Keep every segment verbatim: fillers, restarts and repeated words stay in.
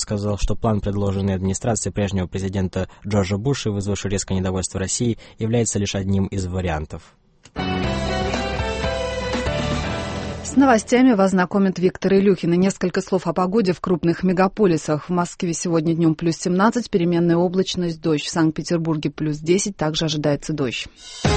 сказал, что план, предложенный администрацией прежнего президента Джорджа Буша, вызвавший резкое недовольство России, является лишь одним из вариантов. С новостями вас знакомит Виктор Илюхин. И несколько слов о погоде в крупных мегаполисах. В Москве сегодня днем плюс семнадцать, переменная облачность, дождь. В Санкт-Петербурге плюс десять, также ожидается дождь.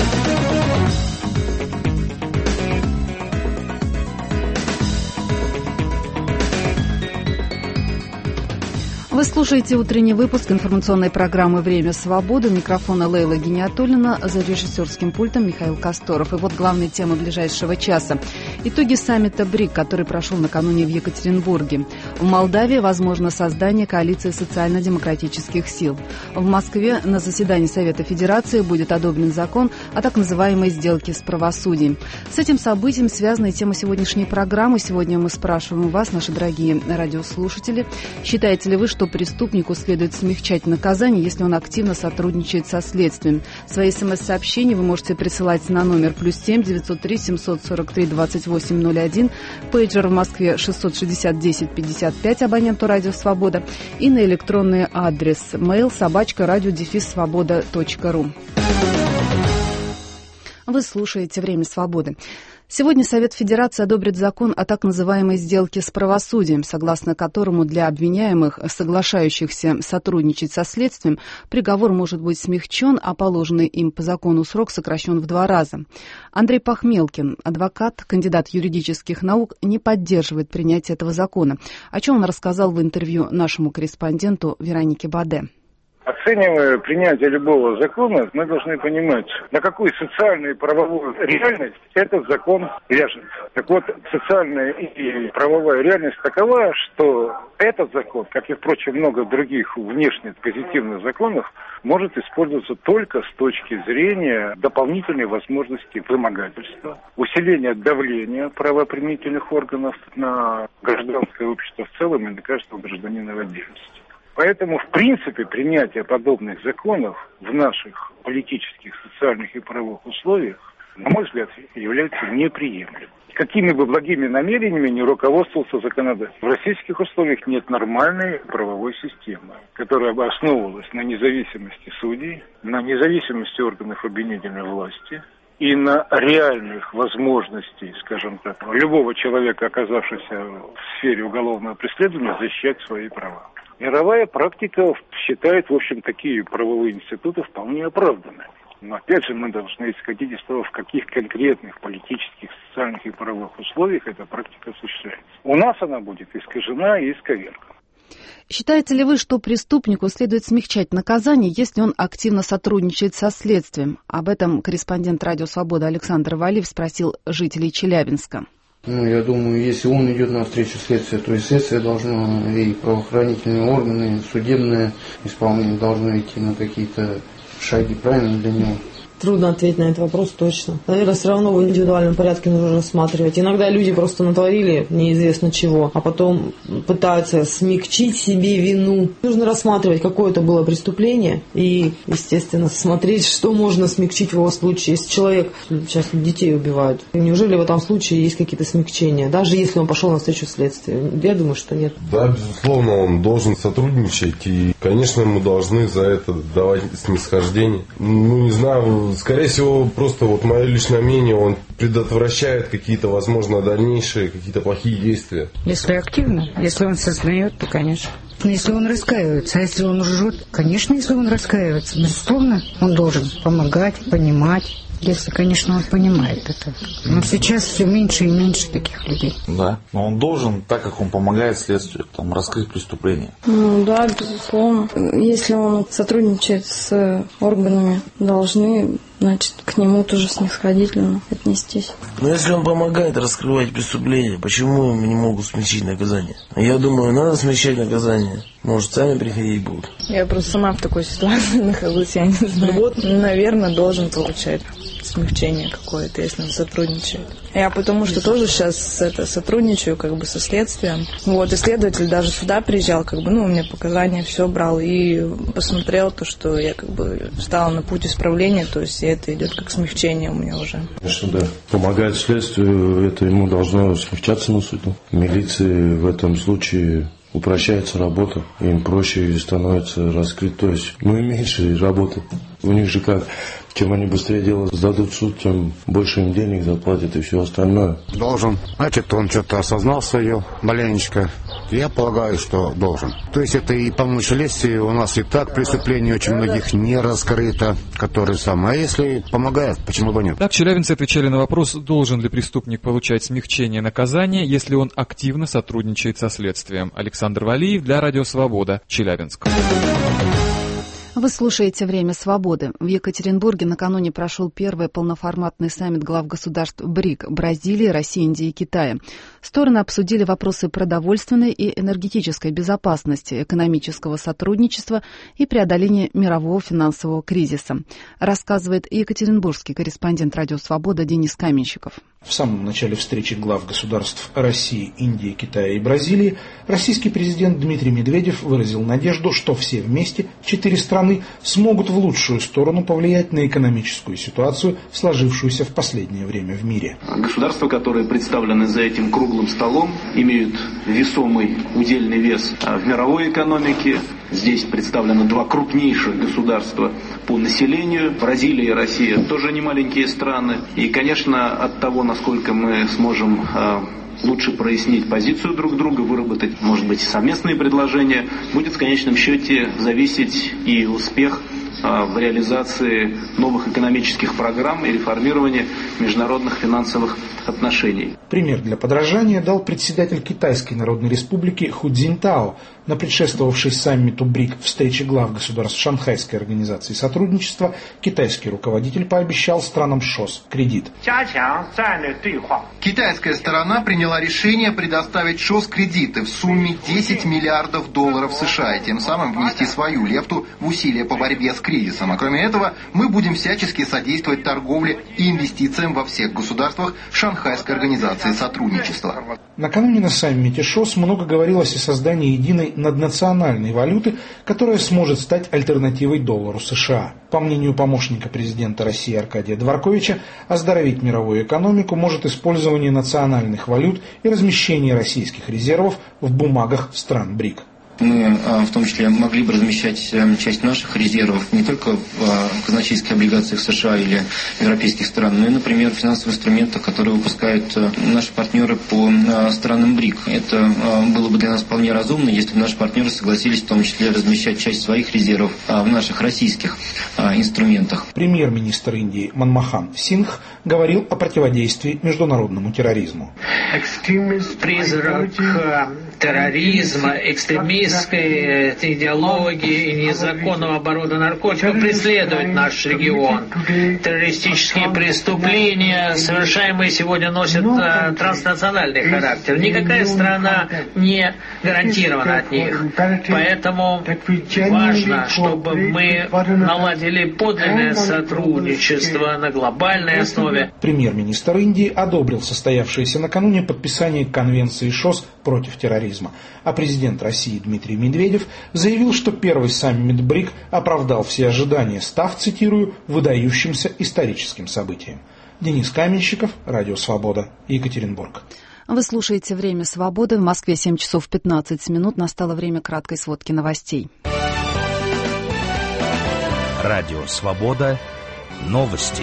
Вы слушаете утренний выпуск информационной программы «Время свободы». У микрофона Лейла Гиниатуллина, за режиссерским пультом Михаил Косторов. И вот главные темы ближайшего часа. Итоги саммита БРИК, который прошел накануне в Екатеринбурге. В Молдавии возможно создание коалиции социально-демократических сил. В Москве на заседании Совета Федерации будет одобрен закон о так называемой сделке с правосудием. С этим событием связана и тема сегодняшней программы. Сегодня мы спрашиваем у вас, наши дорогие радиослушатели, считаете ли вы, что преступнику следует смягчать наказание, если он активно сотрудничает со следствием? Свои смс-сообщения вы можете присылать на номер плюс семь девятьсот три семьсот сорок три двадцать восемь ноль один, пейджер в Москве шестьсот шестьдесят десять пятьдесят пять, абоненту Радио Свобода, и на электронный адрес mail собачка радио дефис свобода точка ру. Вы слушаете «Время свободы». Сегодня Совет Федерации одобрит закон о так называемой сделке с правосудием, согласно которому для обвиняемых, соглашающихся сотрудничать со следствием, приговор может быть смягчен, а положенный им по закону срок сокращен в два раза. Андрей Пахмелкин, адвокат, кандидат юридических наук, не поддерживает принятие этого закона, о чем он рассказал в интервью нашему корреспонденту Веронике Баде. Оценивая принятие любого закона, мы должны понимать, на какую социальную и правовую реальность этот закон ляжет. Так вот, социальная и правовая реальность такова, что этот закон, как и, впрочем, много других внешних позитивных законов, может использоваться только с точки зрения дополнительной возможности вымогательства, усиления давления правоохранительных органов на гражданское общество в целом и на каждого гражданина в отдельности. Поэтому, в принципе, принятие подобных законов в наших политических, социальных и правовых условиях, на мой взгляд, является неприемлемым. Какими бы благими намерениями ни руководствовался законодатель. В российских условиях нет нормальной правовой системы, которая бы основывалась на независимости судей, на независимости органов обвинительной власти и на реальных возможностей, скажем так, любого человека, оказавшегося в сфере уголовного преследования, защищать свои права. Мировая практика считает, в общем, такие правовые институты вполне оправданными. Но опять же мы должны исходить из того, в каких конкретных политических, социальных и правовых условиях эта практика осуществляется. У нас она будет искажена и исковеркана. Считаете ли вы, что преступнику следует смягчать наказание, если он активно сотрудничает со следствием? Об этом корреспондент Радио Свобода Александр Валиев спросил жителей Челябинска. Ну, я думаю, если он идет навстречу следствию, то и следствие должно, и правоохранительные органы, и судебное исполнение должно идти на какие-то шаги, правильно, для него. Трудно ответить на этот вопрос точно. Наверное, все равно в индивидуальном порядке нужно рассматривать. Иногда люди просто натворили неизвестно чего, а потом пытаются смягчить себе вину. Нужно рассматривать, какое это было преступление и, естественно, смотреть, что можно смягчить в его случае. Если человек, сейчас детей убивают, неужели в этом случае есть какие-то смягчения, даже если он пошел навстречу следствию? Я думаю, что нет. Да, безусловно, он должен сотрудничать, и, конечно, ему должны за это давать снисхождение. Ну, не знаю, скорее всего, просто вот мое личное мнение, он предотвращает какие-то, возможно, дальнейшие какие-то плохие действия. Если активно, если он сознает, то, конечно. Если он раскаивается, а если он лжет, конечно, если он раскаивается, безусловно, он должен помогать, понимать. Если, конечно, он понимает это. Но сейчас все меньше и меньше таких людей. Да, но он должен, так как он помогает следствию, там, раскрыть преступление. Ну да, безусловно. Если он сотрудничает с органами, должны, значит, к нему тоже снисходительно отнестись. Но если он помогает раскрывать преступления, почему ему не могут смягчить наказание? Я думаю, надо смягчать наказание. Может, сами приходить будут. Я просто сама в такой ситуации нахожусь, я не знаю. Вот, наверное, должен получать смягчение какое-то, если он сотрудничает. Я потому что тоже сейчас это, сотрудничаю как бы со следствием. Вот, и следователь даже сюда приезжал, как бы, ну, у меня показания все брал и посмотрел то, что я как бы стала на путь исправления, то есть это идет как смягчение у меня уже. Конечно, да. Помогает следствию, это ему должно смягчаться на суду. Милиции в этом случае упрощается работа, им проще становится раскрыть, то есть ну и меньше работы. У них же как, чем они быстрее дело сдадут в суд, тем больше им денег заплатят и все остальное. Должен. Значит, он что-то осознал свое маленечко. Я полагаю, что должен. То есть это и помочь следствию. У нас и так преступлений очень многих не раскрыто, которые сам. А если помогает, почему бы нет? Так челябинцы отвечали на вопрос, должен ли преступник получать смягчение наказания, если он активно сотрудничает со следствием. Александр Валиев для Радио Свобода, Челябинск. Вы слушаете «Время свободы». В Екатеринбурге накануне прошел первый полноформатный саммит глав государств БРИК – Бразилии, России, Индии и Китая. Стороны обсудили вопросы продовольственной и энергетической безопасности, экономического сотрудничества и преодоления мирового финансового кризиса, рассказывает екатеринбургский корреспондент «Радио Свобода» Денис Каменщиков. В самом начале встречи глав государств России, Индии, Китая и Бразилии российский президент Дмитрий Медведев выразил надежду, что все вместе, четыре страны, смогут в лучшую сторону повлиять на экономическую ситуацию, сложившуюся в последнее время в мире. Государства, которые представлены за этим круглым столом, имеют весомый удельный вес в мировой экономике. Здесь представлены два крупнейших государства по населению. Бразилия и Россия тоже не маленькие страны. И, конечно, от того, насколько мы сможем э, лучше прояснить позицию друг друга, выработать, может быть, совместные предложения, будет в конечном счете зависеть и успех э, в реализации новых экономических программ и реформирования международных финансовых отношений. Пример для подражания дал председатель Китайской Народной Республики Ху Цзиньтао на предшествовавшей саммиту БРИК встрече глав государств Шанхайской организации сотрудничества. Китайский руководитель пообещал странам ШОС кредит. Китайская сторона приняла решение предоставить ШОС кредиты в сумме десять миллиардов долларов США и тем самым внести свою лепту в усилия по борьбе с кризисом. А кроме этого, мы будем всячески содействовать торговле и инвестициям во всех государствах Шанхайской организации сотрудничества. Накануне на саммите ШОС много говорилось о создании единой наднациональной валюты, которая сможет стать альтернативой доллару США. По мнению помощника президента России Аркадия Дворковича, оздоровить мировую экономику может использование национальных валют и размещение российских резервов в бумагах стран БРИК. Мы в том числе могли бы размещать часть наших резервов не только в казначейских облигациях США или европейских стран, но и, например, в финансовых инструментах, которые выпускают наши партнеры по странам БРИК. Это было бы для нас вполне разумно, если бы наши партнеры согласились в том числе размещать часть своих резервов в наших российских инструментах. Премьер-министр Индии Манмохан Сингх говорил о противодействии международному терроризму. Призрак терроризма, экстремизма, идеологии и незаконного оборота наркотиков преследует наш регион. Террористические преступления, совершаемые сегодня, носят э, транснациональный характер. Никакая страна не гарантирована от них. Поэтому важно, чтобы мы наладили подлинное сотрудничество на глобальной основе. Премьер-министр Индии одобрил состоявшееся накануне подписание Конвенции ШОС против терроризма. А президент России Дмитрий Медведев заявил, что первый саммит БРИК оправдал все ожидания, став, цитирую, выдающимся историческим событием. Денис Каменщиков, Радио Свобода, Екатеринбург. Вы слушаете «Время свободы». В Москве семь часов пятнадцать минут. Настало время краткой сводки новостей. Радио Свобода. Новости.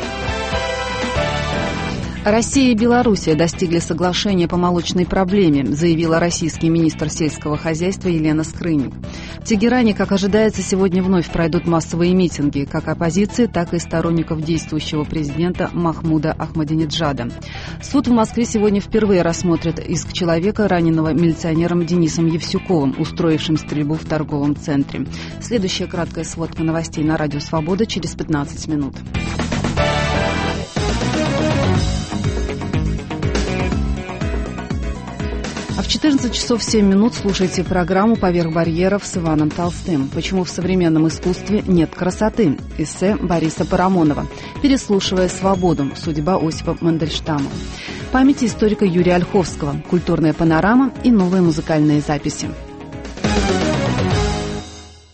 Россия и Белоруссия достигли соглашения по молочной проблеме, заявила российский министр сельского хозяйства Елена Скрынник. В Тегеране, как ожидается, сегодня вновь пройдут массовые митинги, как оппозиции, так и сторонников действующего президента Махмуда Ахмадинеджада. Суд в Москве сегодня впервые рассмотрит иск человека, раненого милиционером Денисом Евсюковым, устроившим стрельбу в торговом центре. Следующая краткая сводка новостей на Радио Свобода через пятнадцать минут. А в четырнадцать часов семь минут слушайте программу «Поверх барьеров» с Иваном Толстым. Почему в современном искусстве нет красоты? Эссе Бориса Парамонова. Переслушивая свободу. Судьба Осипа Мандельштама. Память историка Юрия Ольховского. Культурная панорама и новые музыкальные записи.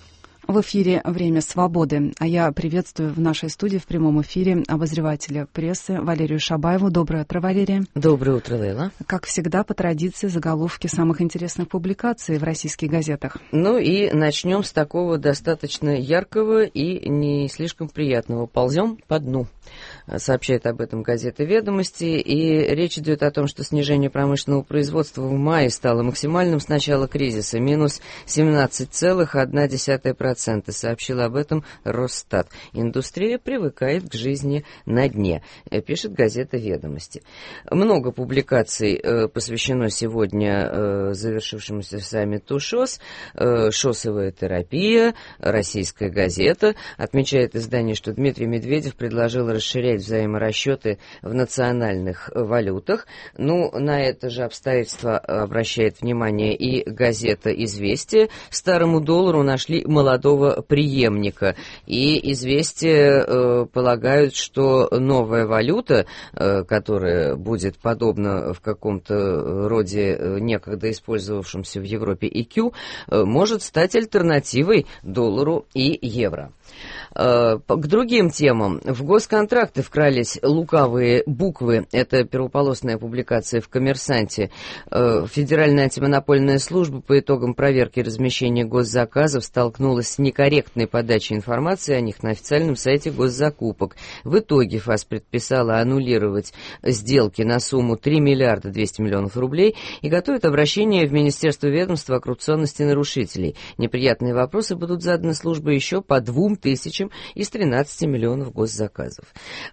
В эфире «Время свободы», а я приветствую в нашей студии в прямом эфире обозревателя прессы Валерию Шабаеву. Доброе утро, Валерия. Доброе утро, Лейла. Как всегда, по традиции, заголовки самых интересных публикаций в российских газетах. Ну и начнем с такого достаточно яркого и не слишком приятного. Ползем по дну. Сообщает об этом газета «Ведомости», и речь идет о том, что снижение промышленного производства в мае стало максимальным с начала кризиса, минус семнадцать целых одна десятая процента, сообщил об этом Росстат. Индустрия привыкает к жизни на дне, пишет газета «Ведомости». Много публикаций э, посвящено сегодня э, завершившемуся саммиту ШОС, э, шоссовая терапия, российская газета. Отмечает издание, что Дмитрий Медведев предложил расширять взаиморасчеты в национальных валютах. Ну, на это же обстоятельство обращает внимание и газета «Известия». Старому доллару нашли молодого преемника. И «Известия» э, полагают, что новая валюта, э, которая будет подобна в каком-то роде э, некогда использовавшемуся в Европе и кью, э, может стать альтернативой доллару и евро. К другим темам. В госконтракты вкрались лукавые буквы. Это первополосная публикация в «Коммерсанте». Федеральная антимонопольная служба по итогам проверки размещения госзаказов столкнулась с некорректной подачей информации о них на официальном сайте госзакупок. В итоге ФАС предписала аннулировать сделки на сумму три миллиарда двести миллионов рублей и готовит обращение в Министерство ведомства о коррупционности нарушителей. Неприятные вопросы будут заданы службе еще по двум тысячам из тринадцати миллионов госзаказов.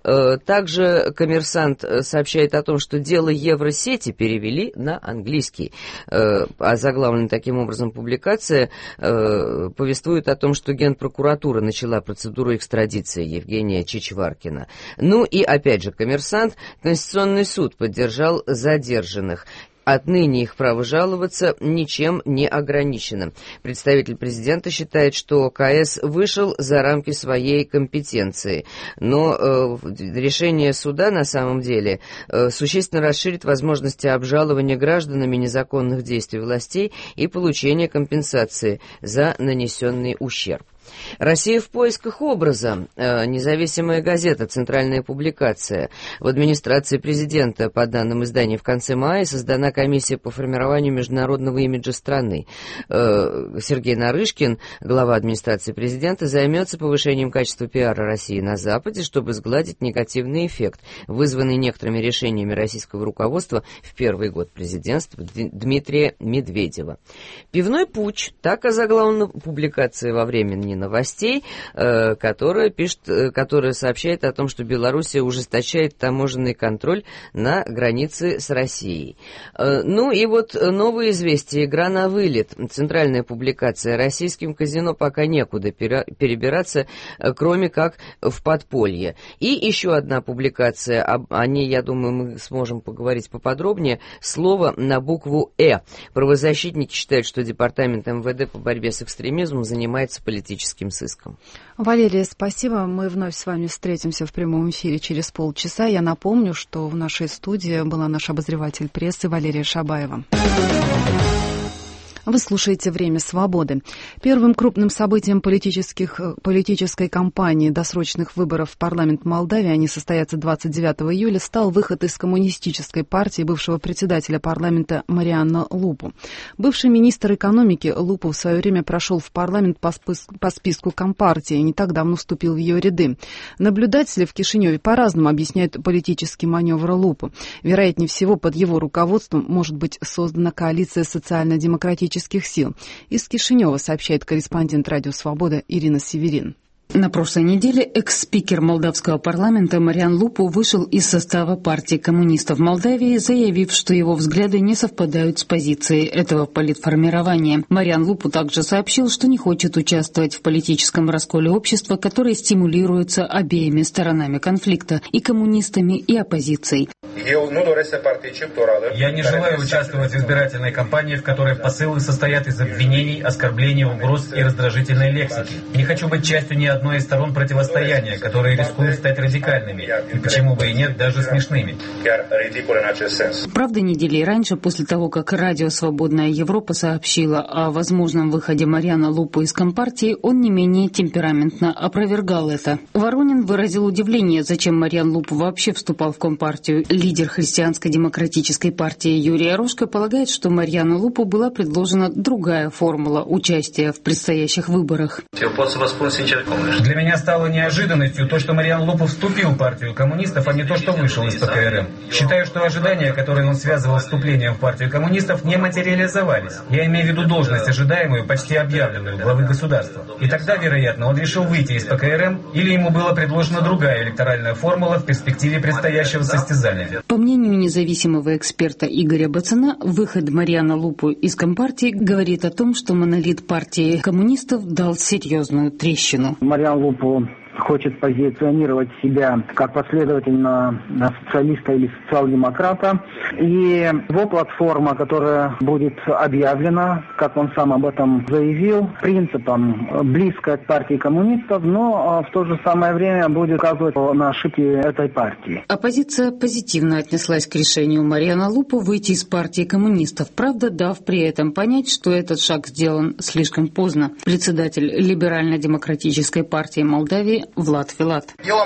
Также «Коммерсант» сообщает о том, что дело Евросети перевели на английский. А заглавленная таким образом публикация повествует о том, что Генпрокуратура начала процедуру экстрадиции Евгения Чичваркина. Ну и опять же «Коммерсант», Конституционный суд поддержал задержанных. Отныне их право жаловаться ничем не ограничено. Представитель президента считает, что КС вышел за рамки своей компетенции. Но э, решение суда на самом деле э, существенно расширит возможности обжалования гражданами незаконных действий властей и получения компенсации за нанесенный ущерб. «Россия в поисках образа». Независимая газета, центральная публикация. В администрации президента, по данным издания, в конце мая создана комиссия по формированию международного имиджа страны. Сергей Нарышкин, глава администрации президента, займется повышением качества пиара России на Западе, чтобы сгладить негативный эффект, вызванный некоторыми решениями российского руководства в первый год президентства Дмитрия Медведева. «Пивной путч», так озаглавлена публикация во времени новостей, э, которая пишет, э, которая сообщает о том, что Белоруссия ужесточает таможенный контроль на границе с Россией. Э, ну и вот новые известия. Игра на вылет. Центральная публикация. Российским казино пока некуда перебираться, э, кроме как в подполье. И еще одна публикация. Об, о ней, я думаю, мы сможем поговорить поподробнее. Слово на букву «Э». Правозащитники считают, что департамент эм вэ дэ по борьбе с экстремизмом занимается политическим сыском. Валерия, спасибо. Мы вновь с вами встретимся в прямом эфире через полчаса. Я напомню, что в нашей студии была наш обозреватель прессы Валерия Шабаева. Вы слушаете «Время свободы». Первым крупным событием политических, политической кампании досрочных выборов в парламент Молдавии, они состоятся двадцать девятого июля, стал выход из коммунистической партии бывшего председателя парламента Мариана Лупу. Бывший министр экономики Лупу в свое время прошел в парламент по, списку, по списку Компартии и не так давно вступил в ее ряды. Наблюдатели в Кишиневе по-разному объясняют политический маневр Лупу. Вероятнее всего, под его руководством может быть создана коалиция социально-демократических сил. Из Кишинева сообщает корреспондент «Радио Свобода» Ирина Северин. На прошлой неделе экс-спикер молдавского парламента Мариан Лупу вышел из состава партии коммунистов Молдавии, заявив, что его взгляды не совпадают с позицией этого политформирования. Мариан Лупу также сообщил, что не хочет участвовать в политическом расколе общества, которое стимулируется обеими сторонами конфликта, и коммунистами, и оппозицией. Я не желаю участвовать в избирательной кампании, в которой посылы состоят из обвинений, оскорблений, угроз и раздражительной лексики. Не хочу быть частью ни одной одной из сторон противостояния, которые рискуют стать радикальными, и почему бы и нет, даже смешными. Правда, недели раньше, после того, как радио «Свободная Европа» сообщила о возможном выходе Марьяна Лупу из Компартии, он не менее темпераментно опровергал это. Воронин выразил удивление, зачем Марьян Лупу вообще вступал в Компартию. Лидер христианско-демократической партии Юрий Орошко полагает, что Марьяну Лупу была предложена другая формула участия в предстоящих выборах. Для меня стало неожиданностью то, что Марьян Лупу вступил в партию коммунистов, а не то, что вышел из ПКРМ. Считаю, что ожидания, которые он связывал с вступлением в партию коммунистов, не материализовались. Я имею в виду должность, ожидаемую, почти объявленную, главы государства. И тогда, вероятно, он решил выйти из ПКРМ, или ему была предложена другая электоральная формула в перспективе предстоящего состязания. По мнению независимого эксперта Игоря Бацана, выход Марьяна Лупу из Компартии говорит о том, что монолит партии коммунистов дал серьезную трещину. Марьян Лупу хочет позиционировать себя как последовательно социалиста или социал-демократа. И его платформа, которая будет объявлена, как он сам об этом заявил, принципом близкая к партии коммунистов, но в то же самое время будет указывать на ошибки этой партии. Оппозиция позитивно отнеслась к решению Марьяна Лупу выйти из партии коммунистов, правда, дав при этом понять, что этот шаг сделан слишком поздно. Председатель Либерально-демократической партии Молдавии Влад Филат.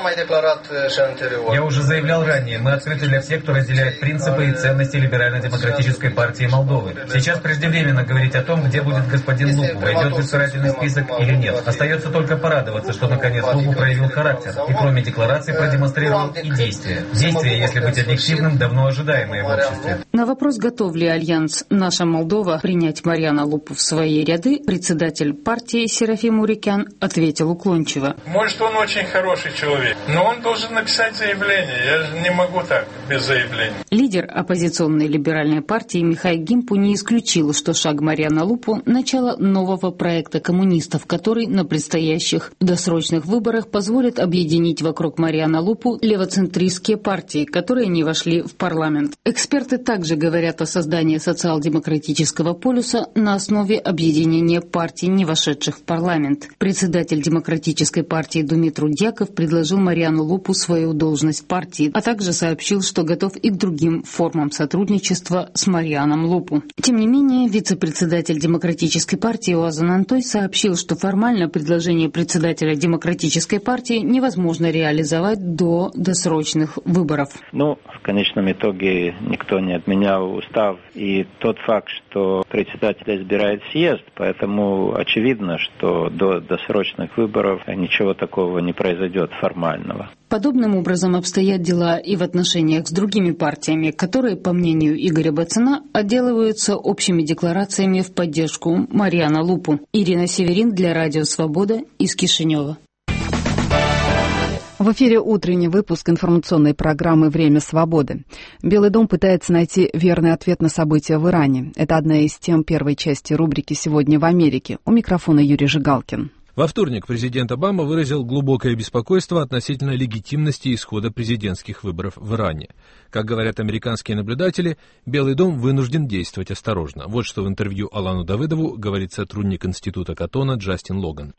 Я уже заявлял ранее, мы открыты для всех, кто разделяет принципы и ценности Либерально-демократической партии Молдовы. Сейчас преждевременно говорить о том, где будет господин Лупу, войдет в избирательный список или нет. Остается только порадоваться, что наконец Лупу проявил характер и кроме декларации продемонстрировал и действия. Действия, если быть объективным, давно ожидаемые в обществе. На вопрос, готов ли альянс «Наша Молдова» принять Марьяна Лупу в свои ряды, председатель партии Серафим Урикян ответил уклончиво. Может, он очень хороший человек, но он должен написать заявление. Я же не могу так, без заявления. Лидер оппозиционной либеральной партии Михаил Гимпу не исключил, что шаг Марьяна Лупу – начало нового проекта коммунистов, который на предстоящих досрочных выборах позволит объединить вокруг Марьяна Лупу левоцентристские партии, которые не вошли в парламент. Эксперты также говорят о создании социал-демократического полюса на основе объединения партий, не вошедших в парламент. Председатель демократической партии партии Думитру Дьяков предложил Марьяну Лупу свою должность партии, а также сообщил, что готов и к другим формам сотрудничества с Марьяном Лупу. Тем не менее, вице-председатель Демократической партии Озан Антой сообщил, что формально предложение председателя Демократической партии невозможно реализовать до досрочных выборов. Ну, в конечном итоге никто не отменял устав, и тот факт, что председателя избирает съезд, поэтому очевидно, что до досрочных выборов ничего такого не произойдет формального. Подобным образом обстоят дела и в отношениях с другими партиями, которые, по мнению Игоря Бацана, отделываются общими декларациями в поддержку Марьяна Лупу. Ирина Северин для Радио Свобода из Кишинева. В эфире утренний выпуск информационной программы «Время свободы». Белый дом пытается найти верный ответ на события в Иране. Это одна из тем первой части рубрики «Сегодня в Америке». У микрофона Юрий Жигалкин. Во вторник президент Обама выразил глубокое беспокойство относительно легитимности исхода президентских выборов в Иране. Как говорят американские наблюдатели, Белый дом вынужден действовать осторожно. Вот что в интервью Алану Давыдову говорит сотрудник Института Каттона Джастин Логан.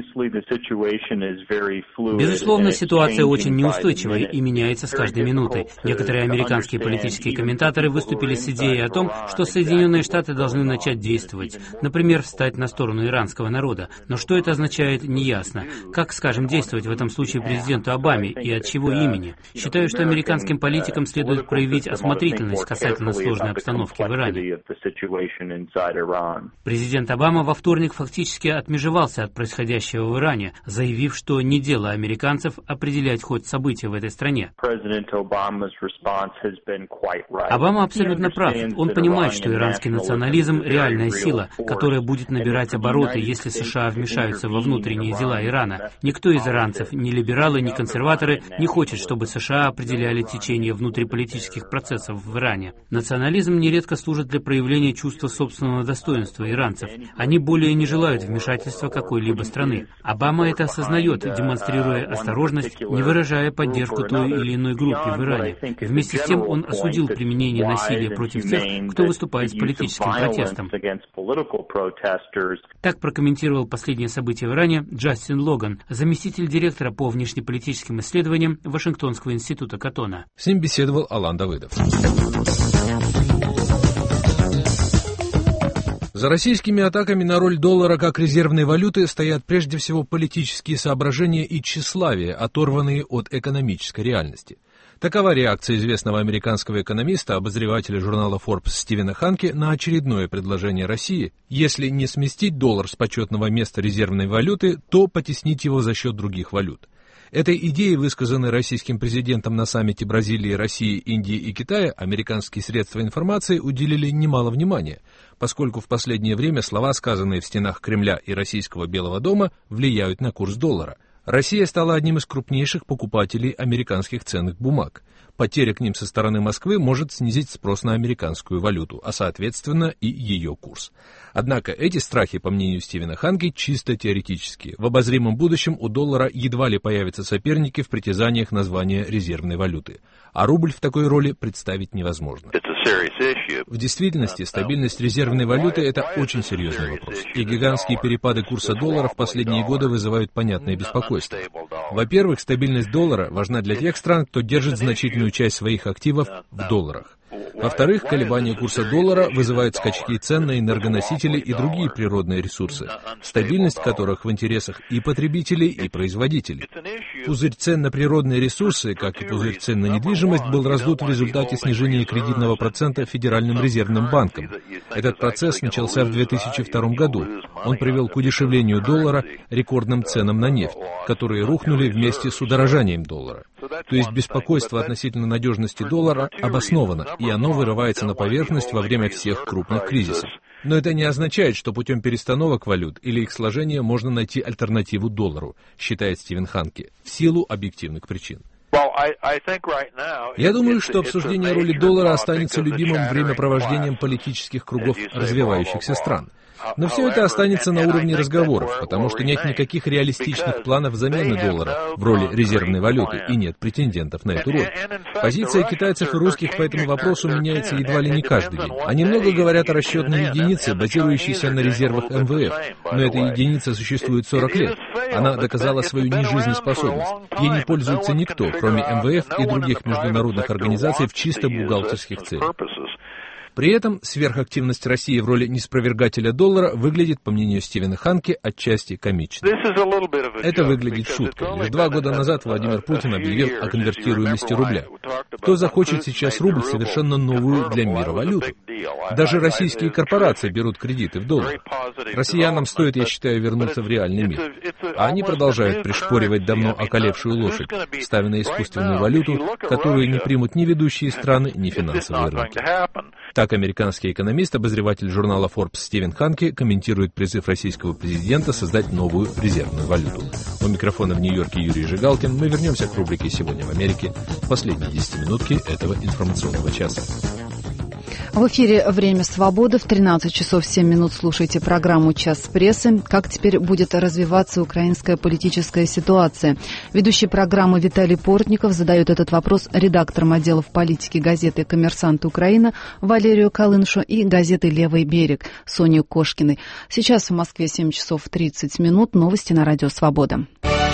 Безусловно, ситуация очень неустойчивая и меняется с каждой минутой. Некоторые американские политические комментаторы выступили с идеей о том, что Соединенные Штаты должны начать действовать, например, встать на сторону иранского народа. Но что это означает, неясно. Как, скажем, действовать в этом случае президенту Обаме и от чего имени? Считаю, что американским политикам следует проявить осмотрительность касательно сложной обстановки в Иране. Президент Обама во вторник фактически отмежевался от происходящего в Иране, заявив, что не дело американцев определять ход событий в этой стране. Обама абсолютно прав. Он понимает, что иранский национализм – реальная сила, которая будет набирать обороты, если США вмешаются во внутренние дела Ирана. Никто из иранцев, ни либералы, ни консерваторы, не хочет, чтобы США определяли течение внутриполитических процессов в Иране. Национализм нередко служит для проявления чувства собственного достоинства иранцев. Они более не желают вмешательства какой-либо страны. Обама это осознает, демонстрируя осторожность, не выражая поддержку той или иной группе в Иране. Вместе с тем он осудил применение насилия против тех, кто выступает с политическим протестом. Так прокомментировал последнее событие события в Иране Джастин Логан, заместитель директора по внешнеполитическим исследованиям Вашингтонского института Каттона. С ним беседовал Алан Давыдов. За российскими атаками на роль доллара как резервной валюты стоят прежде всего политические соображения и тщеславие, оторванные от экономической реальности. Такова реакция известного американского экономиста, обозревателя журнала Forbes Стивена Ханке на очередное предложение России: если не сместить доллар с почетного места резервной валюты, то потеснить его за счет других валют. Этой идее, высказанной российским президентом на саммите Бразилии, России, Индии и Китая, американские средства информации уделили немало внимания, поскольку в последнее время слова, сказанные в стенах Кремля и российского Белого дома, влияют на курс доллара. Россия стала одним из крупнейших покупателей американских ценных бумаг. Потеря к ним со стороны Москвы может снизить спрос на американскую валюту, а соответственно и ее курс. Однако эти страхи, по мнению Стивена Ханке, чисто теоретические. В обозримом будущем у доллара едва ли появятся соперники в притязаниях на звание резервной валюты, а рубль в такой роли представить невозможно. В действительности, стабильность резервной валюты – это очень серьезный вопрос, и гигантские перепады курса доллара в последние годы вызывают понятное беспокойство. Во-первых, стабильность доллара важна для тех стран, кто держит значительную часть своих активов в долларах. Во-вторых, колебания курса доллара вызывают скачки цен на энергоносители и другие природные ресурсы, стабильность которых в интересах и потребителей, и производителей. Пузырь цен на природные ресурсы, как и пузырь цен на недвижимость, был раздут в результате снижения кредитного процента Федеральным резервным банком. Этот процесс начался в две тысячи втором году. Он привел к удешевлению доллара, рекордным ценам на нефть, которые рухнули вместе с удорожанием доллара. То есть беспокойство относительно надежности доллара обосновано, и оно вырывается на поверхность во время всех крупных кризисов. Но это не означает, что путем перестановок валют или их сложения можно найти альтернативу доллару, считает Стивен Ханке, в силу объективных причин. Я думаю, что обсуждение роли доллара останется любимым времяпровождением политических кругов развивающихся стран. Но все это останется на уровне разговоров, потому что нет никаких реалистичных планов замены доллара в роли резервной валюты, и нет претендентов на эту роль. Позиция китайцев и русских по этому вопросу меняется едва ли не каждый день. Они много говорят о расчетной единице, базирующейся на резервах эм вэ эф, но эта единица существует сорок лет. Она доказала свою нежизнеспособность. Ей не пользуется никто, кроме эм вэ эф и других международных организаций в чисто бухгалтерских целях. При этом сверхактивность России в роли неспровергателя доллара выглядит, по мнению Стивена Ханке, отчасти комично. Это выглядит шуткой. Лишь два года назад Владимир Путин объявил о конвертируемости рубля. Кто захочет сейчас рубль, совершенно новую для мира валюту? Даже российские корпорации берут кредиты в доллары. Россиянам стоит, я считаю, вернуться в реальный мир. А они продолжают пришпоривать давно околевшую лошадь, ставя на искусственную валюту, которую не примут ни ведущие страны, ни финансовые рынки. Так американский экономист, обозреватель журнала Forbes Стивен Ханке комментирует призыв российского президента создать новую резервную валюту. У микрофона в Нью-Йорке Юрий Жигалкин. Мы вернемся к рубрике «Сегодня в Америке» в последние десятиминутки этого информационного часа. В эфире «Время свободы». В тринадцать часов семь минут слушайте программу «Час прессы». Как теперь будет развиваться украинская политическая ситуация? Ведущий программы Виталий Портников задает этот вопрос редакторам отделов политики газеты «Коммерсант Украина» Валерию Колыншу и газеты «Левый берег» Соне Кошкиной. Сейчас в Москве семь часов тридцать минут. Новости на Радио Свобода.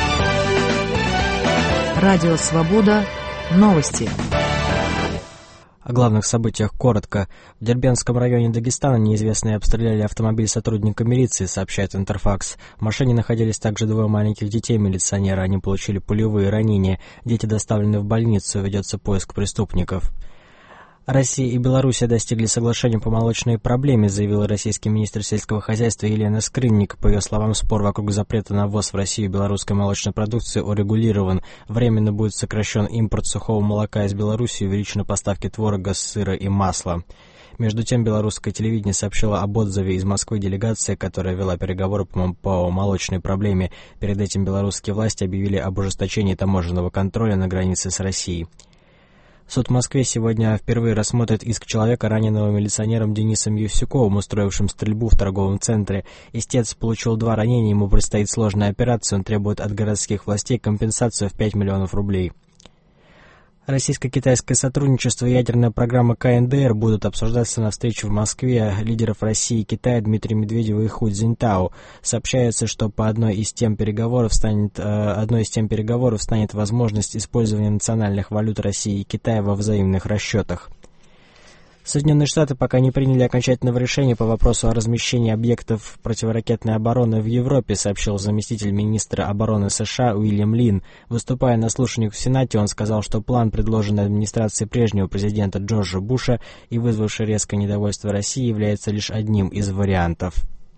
Радио Свобода. Новости. О главных событиях коротко. В Дербентском районе Дагестана неизвестные обстреляли автомобиль сотрудника милиции, сообщает Интерфакс. В машине находились также двое маленьких детей милиционера. Они получили пулевые ранения. Дети доставлены в больницу. Ведется поиск преступников. Россия и Белоруссия достигли соглашения по молочной проблеме, заявил российский министр сельского хозяйства Елена Скрынник. По ее словам, спор вокруг запрета на ввоз в Россию белорусской молочной продукции урегулирован. Временно будет сокращен импорт сухого молока из Беларуси и увеличены поставки творога, сыра и масла. Между тем, белорусское телевидение сообщило об отзыве из Москвы делегации, которая вела переговоры по, по молочной проблеме. Перед этим белорусские власти объявили об ужесточении таможенного контроля на границе с Россией. Суд в Москве сегодня впервые рассмотрит иск человека, раненого милиционером Денисом Евсюковым, устроившим стрельбу в торговом центре. Истец получил два ранения, ему предстоит сложная операция, он требует от городских властей компенсацию в пять миллионов рублей. Российско-китайское сотрудничество и ядерная программа ка эн дэ эр будут обсуждаться на встрече в Москве лидеров России и Китая Дмитрия Медведева и Ху Цзиньтао. Сообщается, что по одной из тем переговоров станет, э, одной из тем переговоров станет возможность использования национальных валют России и Китая во взаимных расчетах. Соединенные Штаты пока не приняли окончательного решения по вопросу о размещении объектов противоракетной обороны в Европе, сообщил заместитель министра обороны США Уильям Лин. Выступая на слушаниях в Сенате, он сказал, что план, предложенный администрацией прежнего президента Джорджа Буша и вызвавший резкое недовольство России, является лишь одним из вариантов.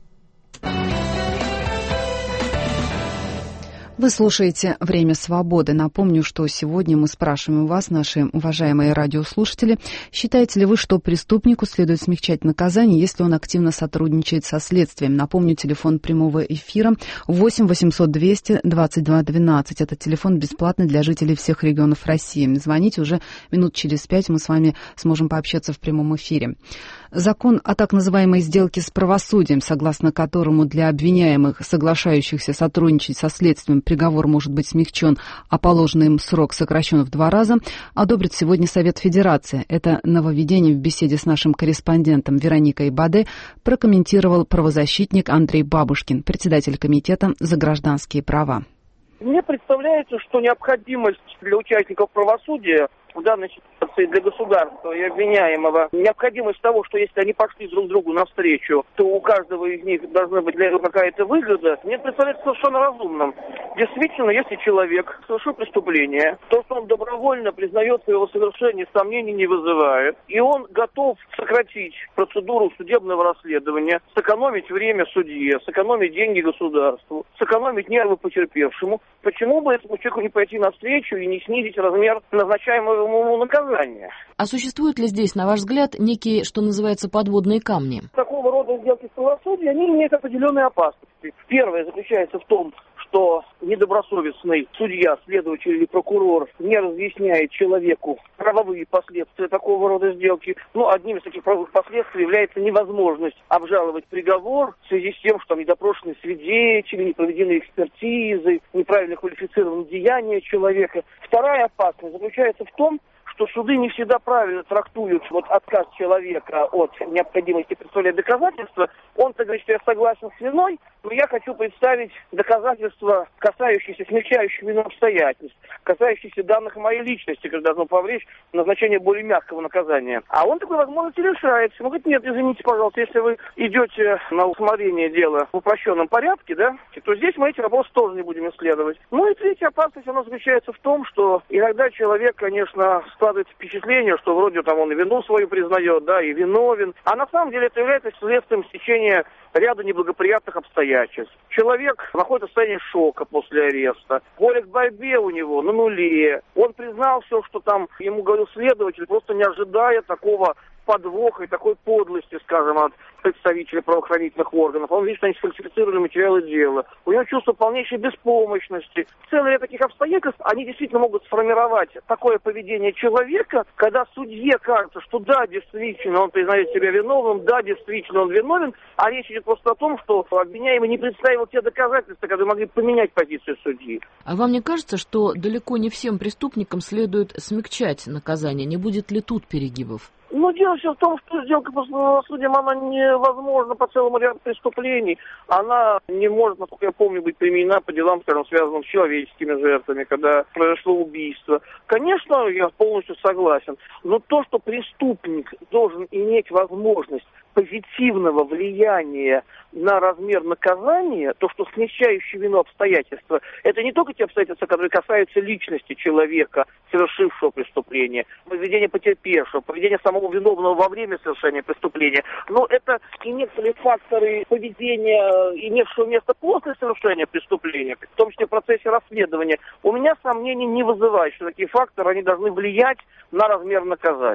Вы слушаете «Время свободы». Напомню, что сегодня мы спрашиваем вас, наши уважаемые радиослушатели, считаете ли вы, что преступнику следует смягчать наказание, если он активно сотрудничает со следствием? Напомню, телефон прямого эфира восемь восемьсот двести двадцать два двенадцать. Это телефон бесплатный для жителей всех регионов России. Звоните уже минут через пять, мы с вами сможем пообщаться в прямом эфире. Закон о так называемой сделке с правосудием, согласно которому для обвиняемых, соглашающихся сотрудничать со следствием, приговор может быть смягчен, а положенный им срок сокращен в два раза, одобрит сегодня Совет Федерации. Это нововведение в беседе с нашим корреспондентом Вероникой Баде прокомментировал правозащитник Андрей Бабушкин, председатель комитета за гражданские права. Мне представляется, что необходимость для участников правосудия в данной ситуации для государства и обвиняемого, необходимость того, что если они пошли друг другу навстречу, то у каждого из них должна быть для этого какая-то выгода, мне представляется совершенно разумным. Действительно, если человек совершил преступление, то, что он добровольно признает его совершение, сомнений не вызывает, и он готов сократить процедуру судебного расследования, сэкономить время судье, сэкономить деньги государству, сэкономить нервы потерпевшему, почему бы этому человеку не пойти навстречу и не снизить размер назначаемого ему наказания? А существуют ли здесь, на ваш взгляд, некие, что называется, подводные камни? Такого рода сделки с правосудием, они имеют определенные опасности. Первое заключается в том, что недобросовестный судья, следователь или прокурор не разъясняет человеку правовые последствия такого рода сделки. Ну, одним из таких правовых последствий является невозможность обжаловать приговор в связи с тем, что там недопрошены свидетели, не проведены экспертизы, неправильно квалифицированы деяния человека. Вторая опасность заключается в том, что суды не всегда правильно трактуют вот отказ человека от необходимости представлять доказательства. Он-то говорит, что я согласен с виной, но я хочу представить доказательства, касающиеся смягчающих вину обстоятельств, касающиеся данных моей личности, когда должно повлечь назначение более мягкого наказания. А он такой возможности лишается. Он говорит, нет, извините, пожалуйста, если вы идете на усмотрение дела в упрощенном порядке, да, то здесь мы эти вопросы тоже не будем исследовать. Ну и третья опасность, она заключается в том, что иногда человек, конечно, складывается впечатление, что вроде там он и вину свою признает, да, и виновен. А на самом деле это является следствием стечения ряда неблагоприятных обстоятельств. Человек находится в состоянии шока после ареста. Воля к борьбе у него на нуле. Он признал все, что там ему говорил следователь, просто не ожидая такого подвоха и такой подлости, скажем, от представителей правоохранительных органов. Он видит, что они сфальсифицировали материалы дела. У него чувство полнейшей беспомощности. Целый ряд таких обстоятельств, они действительно могут сформировать такое поведение человека, когда судье кажется, что да, действительно, он признает себя виновным, да, действительно, он виновен, а речь идет просто о том, что обвиняемый не представил те доказательства, которые могли поменять позицию судьи. А вам не кажется, что далеко не всем преступникам следует смягчать наказание? Не будет ли тут перегибов? Ну, дело все в том, что сделка по правосудием, она невозможна по целому ряду преступлений. Она не может, насколько я помню, быть применена по делам, скажем, связанным с человеческими жертвами, когда произошло убийство. Конечно, я полностью согласен, но то, что преступник должен иметь возможность позитивного влияния на размер наказания, то, что смягчающие вину обстоятельства, это не только те обстоятельства, которые касаются личности человека, совершившего преступление, поведения потерпевшего, поведения самого виновного во время совершения преступления, но это и некоторые факторы поведения, имевшего место после совершения преступления, в том числе в процессе расследования. У меня сомнений не вызывает, что такие факторы, они должны влиять на размер наказания.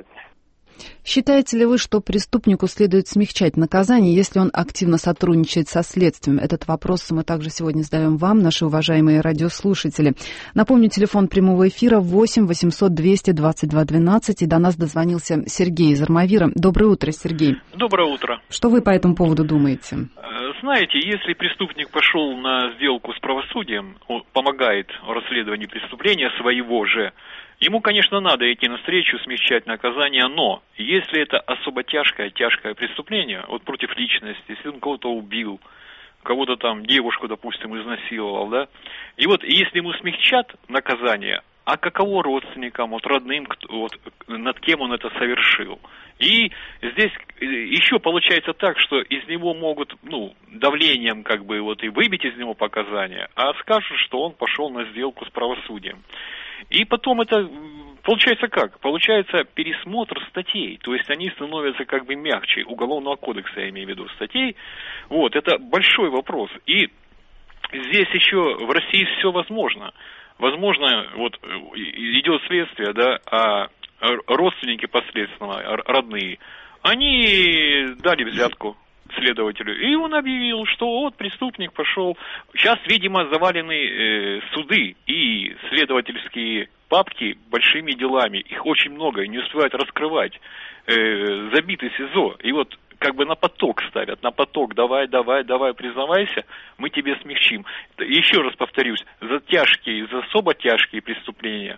Считаете ли вы, что преступнику следует смягчать наказание, если он активно сотрудничает со следствием? Этот вопрос мы также сегодня задаем вам, наши уважаемые радиослушатели. Напомню, телефон прямого эфира восемь восемьсот двести двадцать два двенадцать, и до нас дозвонился Сергей из Армавира. Доброе утро, Сергей. Доброе утро. Что вы по этому поводу думаете? Знаете, если преступник пошел на сделку с правосудием, он помогает в расследовании преступления своего же, Ему, конечно, надо идти навстречу, смягчать наказание, но если это особо тяжкое, тяжкое преступление, вот против личности, если он кого-то убил, кого-то там, девушку, допустим, изнасиловал, да, и вот если ему смягчат наказание, а каково родственникам, вот родным, вот, над кем он это совершил. И здесь еще получается так, что из него могут, ну, давлением как бы вот и выбить из него показания, а скажут, что он пошел на сделку с правосудием. И потом это получается как? Получается пересмотр статей, то есть они становятся как бы мягче, Уголовного кодекса, я имею в виду, статей. Вот, это большой вопрос. И здесь еще в России все возможно. Возможно, вот идет следствие, да, а родственники последственно, родные, они дали взятку следователю, и он объявил, что вот преступник пошел. Сейчас, видимо, завалены э, суды и следовательские папки большими делами. Их очень много, и не успевают раскрывать. Э, забиты СИЗО. И вот как бы на поток ставят, на поток, давай, давай, давай, признавайся, мы тебе смягчим. Еще раз повторюсь, за тяжкие, за особо тяжкие преступления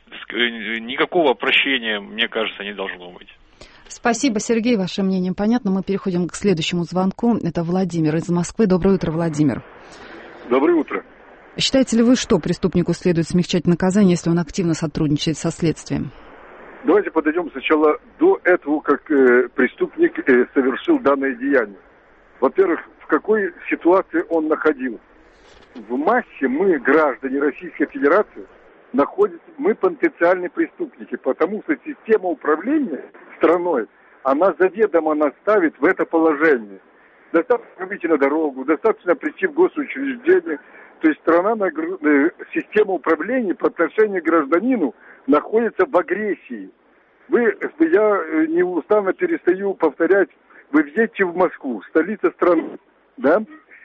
никакого прощения, мне кажется, не должно быть. Спасибо, Сергей, ваше мнение понятно. Мы переходим к следующему звонку. Это Владимир из Москвы. Доброе утро, Владимир. Доброе утро. Считаете ли вы, что преступнику следует смягчать наказание, если он активно сотрудничает со следствием? Давайте подойдем сначала до этого, как э, преступник э, совершил данное деяние. Во-первых, в какой ситуации он находился. В массе мы, граждане Российской Федерации, находимся, мы потенциальные преступники, потому что система управления страной, она заведомо нас ставит в это положение. Достаточно выйти на дорогу, достаточно прийти в госучреждение. То есть страна, система управления по отношению к гражданину находится в агрессии. Вы, я неустанно перестаю повторять, вы едете в Москву, столица страны, да,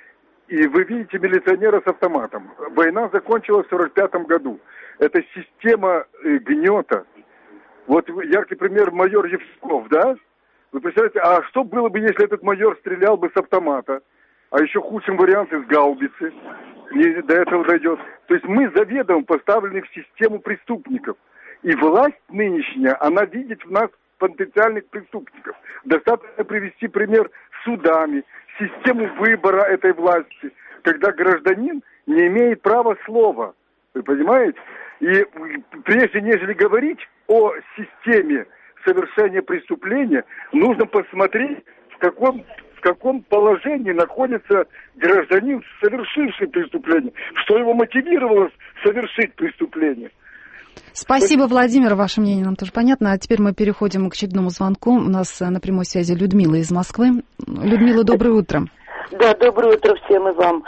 и вы видите милиционера с автоматом. Война закончилась в сорок пятом году. Это система гнета. Вот яркий пример майор Евсюков, да? Вы представляете, а что было бы, если этот майор стрелял бы с автомата? А еще худшим вариантом с гаубицы. Не до этого дойдет. То есть мы заведомо поставлены в систему преступников. И власть нынешняя, она видит в нас потенциальных преступников. Достаточно привести пример с судами, систему выбора этой власти, когда гражданин не имеет права слова. Вы понимаете? И прежде нежели говорить о системе совершения преступления, нужно посмотреть, в каком, в каком положении находится гражданин, совершивший преступление, что его мотивировало совершить преступление. Спасибо, Владимир, ваше мнение нам тоже понятно. А теперь мы переходим к очередному звонку. У нас на прямой связи Людмила из Москвы. Людмила, доброе утро. Да, доброе утро всем и вам.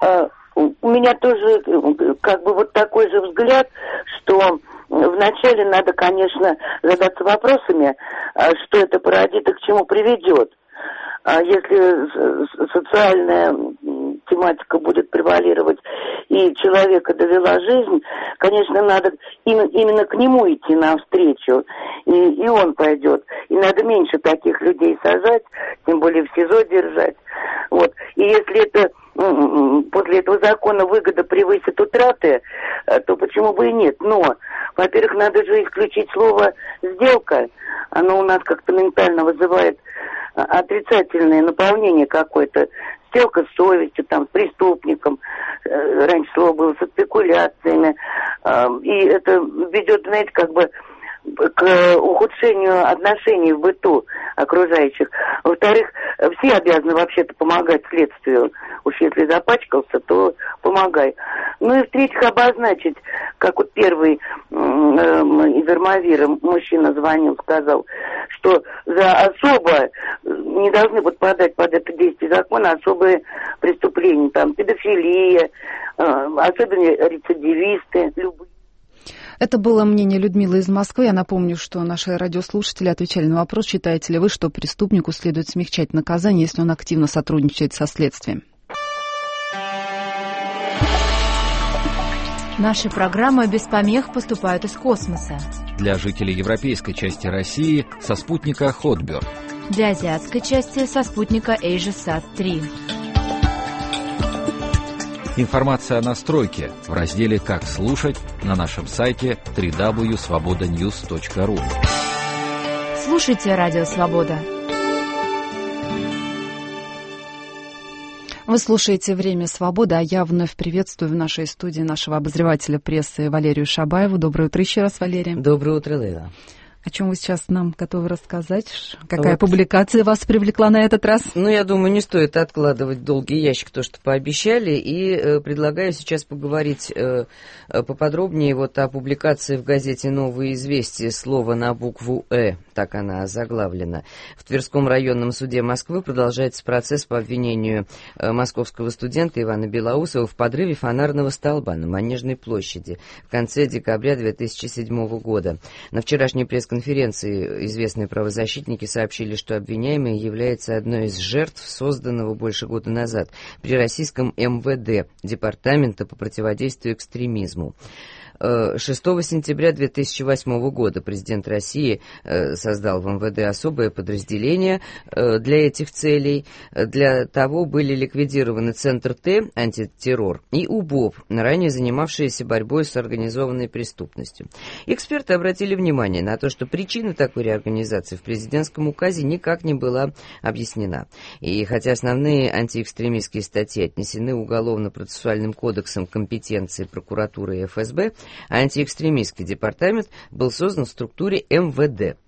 У меня тоже как бы вот такой же взгляд, что вначале надо, конечно, задаться вопросами, что это породит и к чему приведет. Если социальная тематика будет превалировать и человека довела жизнь, конечно, надо именно к нему идти навстречу, и, и он пойдет. И надо меньше таких людей сажать, тем более в СИЗО держать. Вот. И если это после этого закона выгода превысит утраты, то почему бы и нет? Но, во-первых, надо же исключить слово «сделка». Оно у нас как-то ментально вызывает отрицательное наполнение какое-то. Сделка с совестью, там, с преступником. Раньше слово было со спекуляциями. И это ведет, знаете, как бы к ухудшению отношений в быту окружающих. Во-вторых, все обязаны вообще-то помогать следствию. Уж если запачкался, то помогай. Ну и в-третьих, обозначить, как вот первый э, из Армавира мужчина звонил, сказал, что за особо не должны подпадать под это действие закона особые преступления, там, педофилия, э, особенно рецидивисты, любые. Это было мнение Людмилы из Москвы. Я напомню, что наши радиослушатели отвечали на вопрос, считаете ли вы, что преступнику следует смягчать наказание, если он активно сотрудничает со следствием. Наши программы без помех поступают из космоса. Для жителей европейской части России со спутника Хотберг. Для азиатской части со спутника AsiaSat три. Информация о настройке в разделе «Как слушать» на нашем сайте дабл ю дабл ю дабл ю точка свобода ньюс точка ру. Слушайте Радио Свобода. Вы слушаете «Время свободы», а я вновь приветствую в нашей студии нашего обозревателя прессы Валерию Шабаеву. Доброе утро еще раз, Валерия. Доброе утро, Лейла. О чем вы сейчас нам готовы рассказать? Какая вот. публикация вас привлекла на этот раз? Ну, я думаю, не стоит откладывать в долгий ящик то, что пообещали, и э, предлагаю сейчас поговорить э, поподробнее вот о публикации в газете «Новые известия» «Слово на букву «Э», так она озаглавлена. В Тверском районном суде Москвы продолжается процесс по обвинению э, московского студента Ивана Белоусова в подрыве фонарного столба на Манежной площади в конце декабря две тысячи седьмого года. На вчерашней пресс-конференции конференции известные правозащитники сообщили, что обвиняемый является одной из жертв, созданного больше года назад при российском эм вэ дэ, Департамента по противодействию экстремизму. шестого сентября две тысячи восьмого года президент России создал в эм вэ дэ особое подразделение для этих целей. Для того были ликвидированы Центр Т, антитеррор, и УБОП, ранее занимавшиеся борьбой с организованной преступностью. Эксперты обратили внимание на то, что причина такой реорганизации в президентском указе никак не была объяснена. И хотя основные антиэкстремистские статьи отнесены Уголовно-процессуальным кодексом к компетенции прокуратуры и эф эс бэ, антиэкстремистский департамент был создан в структуре эм вэ дэ.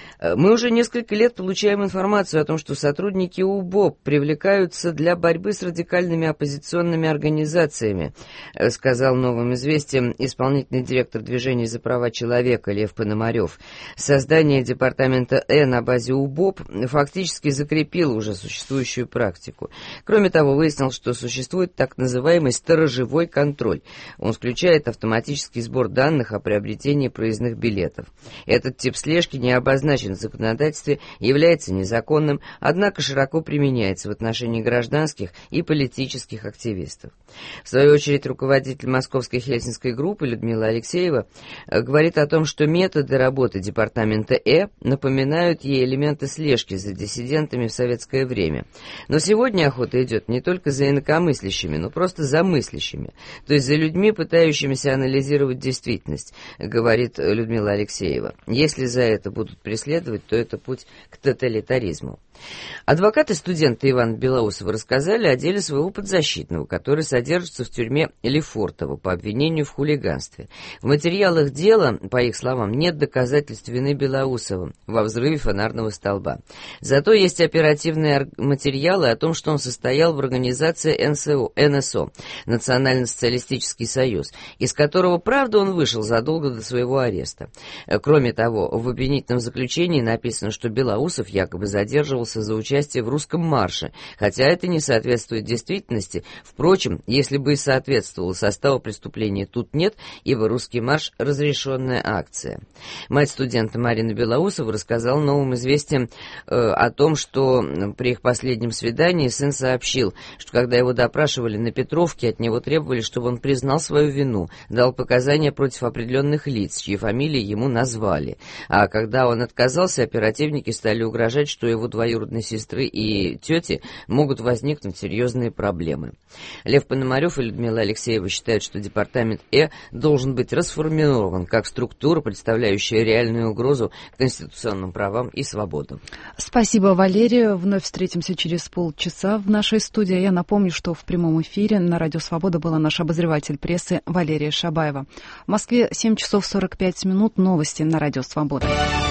Мы уже несколько лет получаем информацию о том, что сотрудники УБОП привлекаются для борьбы с радикальными оппозиционными организациями, сказал «Новым известиям» исполнительный директор движения за права человека Лев Пономарев. Создание департамента Э на базе УБОП фактически закрепило уже существующую практику. Кроме того, выяснил, что существует так называемый сторожевой контроль. Он включает автоматический сбор данных о приобретении проездных билетов. Этот тип слежки не обозначен в законодательстве, является незаконным, однако широко применяется в отношении гражданских и политических активистов. В свою очередь, руководитель Московской Хельсинской группы Людмила Алексеева говорит о том, что методы работы департамента Э напоминают ей элементы слежки за диссидентами в советское время. Но сегодня охота идет не только за инакомыслящими, но просто за мыслящими, то есть за людьми, пытающимися анализировать действительность, говорит Людмила Алексеева. Если за это будут преследовать, то это путь к тоталитаризму. Адвокаты студента Ивана Белоусова рассказали о деле своего подзащитного, который содержится в тюрьме Лефортово по обвинению в хулиганстве. В материалах дела, по их словам, нет доказательств вины Белоусова во взрыве фонарного столба. Зато есть оперативные материалы о том, что он состоял в организации эн эс о, эн эс о, Национально-социалистический союз, из которого, правда, он вышел задолго до своего ареста. Кроме того, в обвинительном заключении написано, что Белоусов якобы задерживался за участие в русском марше, хотя это не соответствует действительности. Впрочем, если бы и соответствовало, состава преступления тут нет, ибо русский марш – разрешенная акция. Мать студента Марина Белоусова рассказала «Новым известиям» э, о том, что при их последнем свидании сын сообщил, что когда его допрашивали на Петровке, от него требовали, чтобы он признал свою вину, дал показания против определенных лиц, чьи фамилии ему назвали. А когда он отказался, оперативники стали угрожать, что его двоюродные сестры и тети могут возникнуть серьезные проблемы. Лев Пономарев и Людмила Алексеева считают, что департамент Э должен быть расформирован как структура, представляющая реальную угрозу конституционным правам и свободам. Спасибо, Валерия. Вновь встретимся через полчаса в нашей студии. Я напомню, что в прямом эфире на Радио Свобода была наш обозреватель прессы Валерия Шабаева. В Москве семь часов сорок пять минут. Новости на Радио Свобода.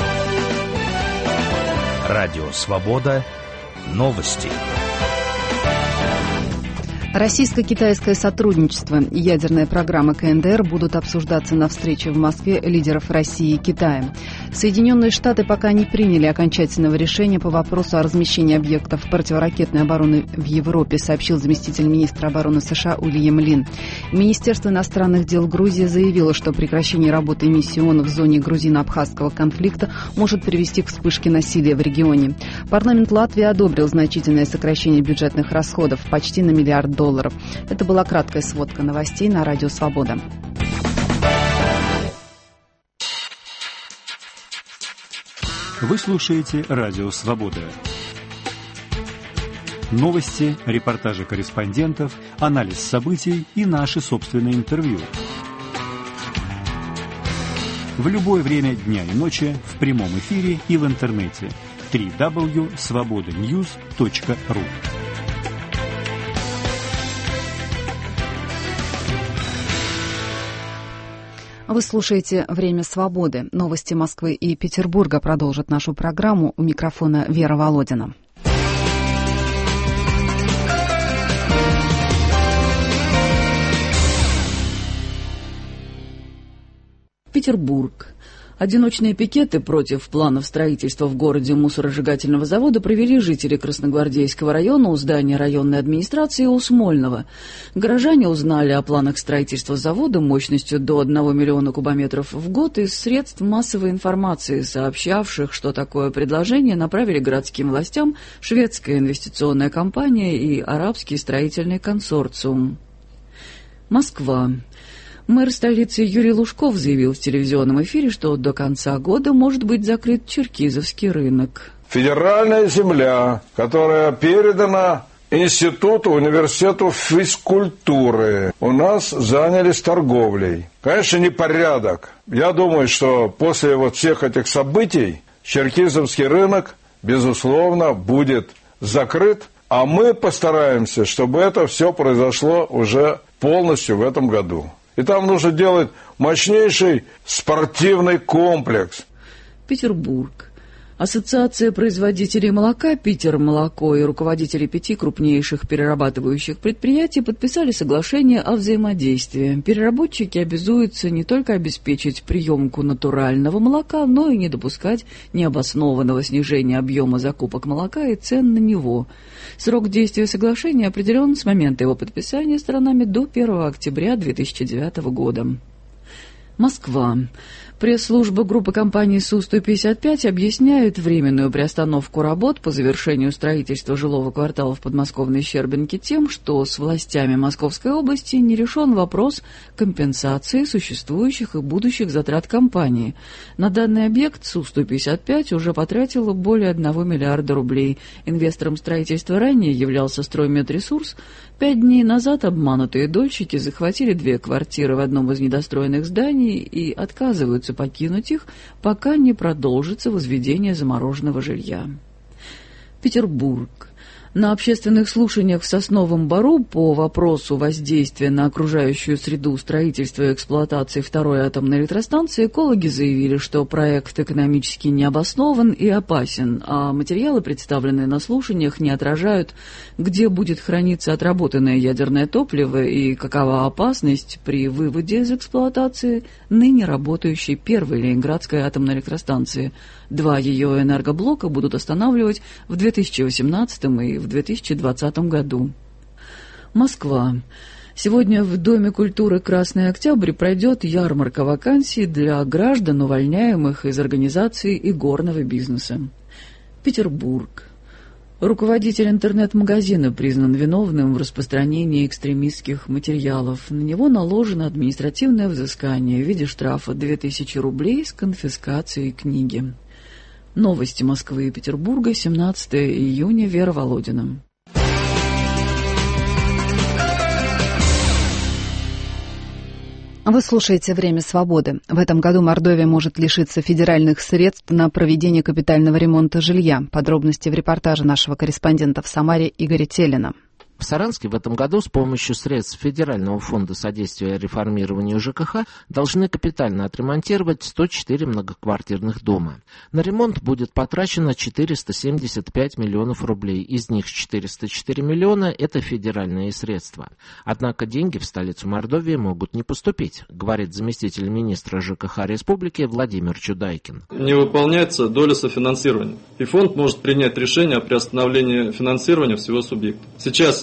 Радио Свобода. Новости. Российско-китайское сотрудничество и ядерная программа ка эн дэ эр будут обсуждаться на встрече в Москве лидеров России и Китая. Соединенные Штаты пока не приняли окончательного решения по вопросу о размещении объектов противоракетной обороны в Европе, сообщил заместитель министра обороны США Уильям Лин. Министерство иностранных дел Грузии заявило, что прекращение работы миссии ООН в зоне грузино-абхазского конфликта может привести к вспышке насилия в регионе. Парламент Латвии одобрил значительное сокращение бюджетных расходов почти на миллиард долларов. Это была краткая сводка новостей на Радио Свобода. Вы слушаете Радио Свобода. Новости, репортажи корреспондентов, анализ событий и наши собственные интервью. В любое время дня и ночи, в прямом эфире и в интернете. дабл ю дабл ю дабл ю точка свобода ньюс точка ру. Вы слушаете «Время свободы». Новости Москвы и Петербурга продолжат нашу программу. У микрофона Вера Володина. Петербург. Одиночные пикеты против планов строительства в городе мусоросжигательного завода провели жители Красногвардейского района у здания районной администрации у Смольного. Горожане узнали о планах строительства завода мощностью до одного миллиона кубометров в год из средств массовой информации, сообщавших, что такое предложение направили городским властям шведская инвестиционная компания и арабский строительный консорциум. Москва. Мэр столицы Юрий Лужков заявил в телевизионном эфире, что до конца года может быть закрыт Черкизовский рынок. Федеральная земля, которая передана Институту, университету физкультуры, у нас занялись торговлей. Конечно, непорядок. Я думаю, что после вот всех этих событий Черкизовский рынок, безусловно, будет закрыт, а мы постараемся, чтобы это все произошло уже полностью в этом году. И там нужно делать мощнейший спортивный комплекс. Петербург. Ассоциация производителей молока «Питермолоко» и руководители пяти крупнейших перерабатывающих предприятий подписали соглашение о взаимодействии. Переработчики обязуются не только обеспечить приемку натурального молока, но и не допускать необоснованного снижения объема закупок молока и цен на него. Срок действия соглашения определен с момента его подписания сторонами до первого октября две тысячи девятого года. Москва. Пресс-служба группы компании Су сто пятьдесят пять объясняет временную приостановку работ по завершению строительства жилого квартала в подмосковной Щербинке тем, что с властями Московской области не решен вопрос компенсации существующих и будущих затрат компании. На данный объект Су сто пятьдесят пять уже потратила более одного миллиарда рублей. Инвестором строительства ранее являлся Стройметресурс. Пять дней назад обманутые дольщики захватили две квартиры в одном из недостроенных зданий и отказываются покинуть их, пока не продолжится возведение замороженного жилья. Петербург. На общественных слушаниях в Сосновом Бору по вопросу воздействия на окружающую среду строительства и эксплуатации второй атомной электростанции экологи заявили, что проект экономически необоснован и опасен, а материалы, представленные на слушаниях, не отражают, где будет храниться отработанное ядерное топливо и какова опасность при выводе из эксплуатации ныне работающей первой Ленинградской атомной электростанции. Два ее энергоблока будут останавливать в две тысячи восемнадцатом и в две тысячи двадцатом году. Москва. Сегодня в Доме культуры «Красный Октябрь» пройдет ярмарка вакансий для граждан, увольняемых из организаций игорного бизнеса. Петербург. Руководитель интернет-магазина признан виновным в распространении экстремистских материалов. На него наложено административное взыскание в виде штрафа две тысячи рублей с конфискацией книги. Новости Москвы и Петербурга, семнадцатого июня, Вера Володина. Вы слушаете «Время свободы». В этом году Мордовия может лишиться федеральных средств на проведение капитального ремонта жилья. Подробности в репортаже нашего корреспондента в Самаре Игоря Телина. В Саранске в этом году с помощью средств Федерального фонда содействия реформированию ЖКХ должны капитально отремонтировать сто четыре многоквартирных дома. На ремонт будет потрачено четыреста семьдесят пять миллионов рублей, из них четыреста четыре миллиона – это федеральные средства. Однако деньги в столицу Мордовии могут не поступить, говорит заместитель министра ЖКХ республики Владимир Чудайкин. Не выполняется доля софинансирования, и фонд может принять решение о приостановлении финансирования всего субъекта. Сейчас